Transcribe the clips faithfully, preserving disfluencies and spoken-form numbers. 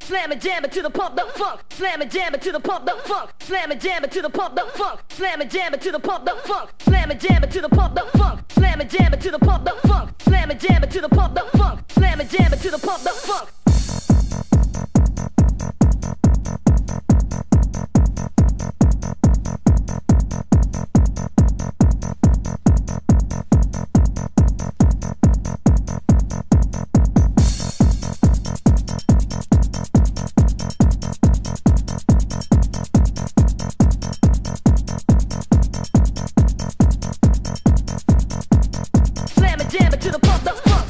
slam it, jam it to the pump the funk, slam it, jam it to the pump the funk, slam it, jam it to the pump the funk, slam it, jam it to the pump the funk, slam it, jam it to the pump the funk, slam it, jam it to the pump the funk, slam it, jam it to the pump the funk, slam it, jam it to the pump the funk. Jam it to the pump the funk.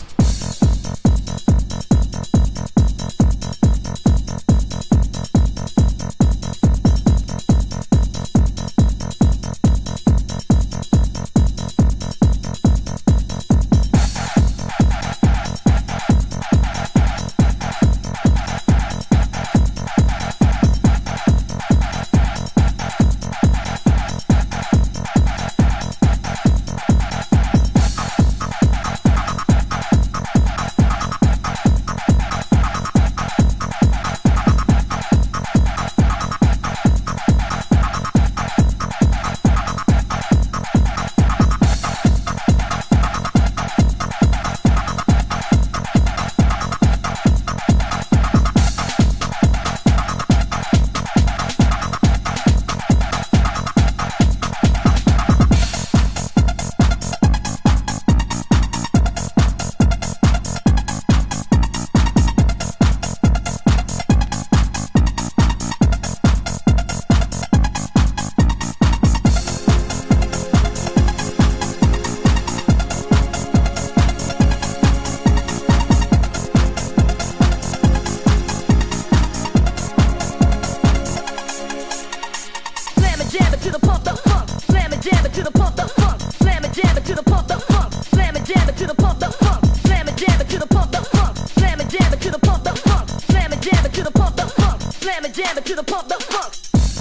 Jam it to the pump the funk, slam it, jam it to the pump the funk, slam it, jam it to the pump the funk, slam it, jam it to the pump the funk, slam it, jam it to the pump the funk, slam it, jam it to the pump the funk, slam it, jam it to the pump the funk, slam it, jam it to the pump the funk.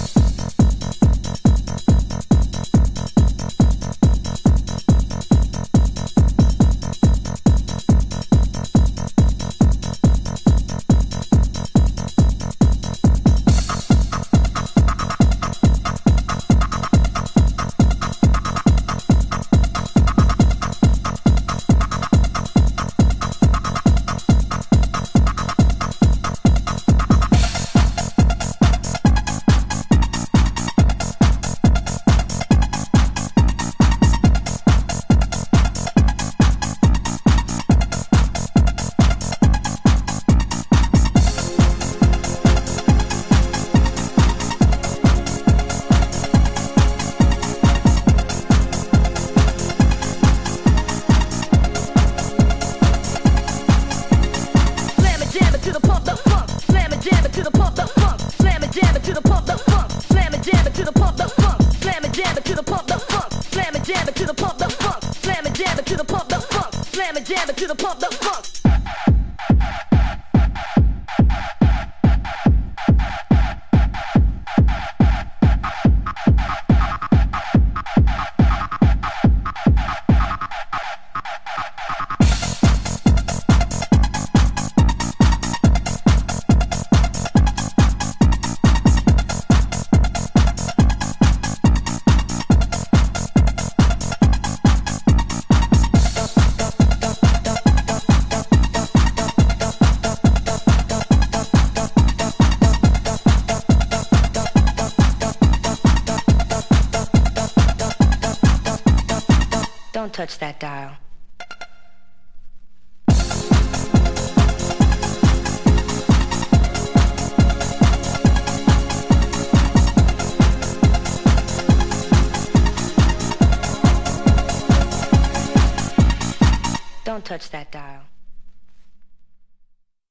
Jam it to the pump the funk, slam it, jam it to the pump the funk, slam it, jam it to the pump the funk. Don't touch that dial. Don't touch that dial.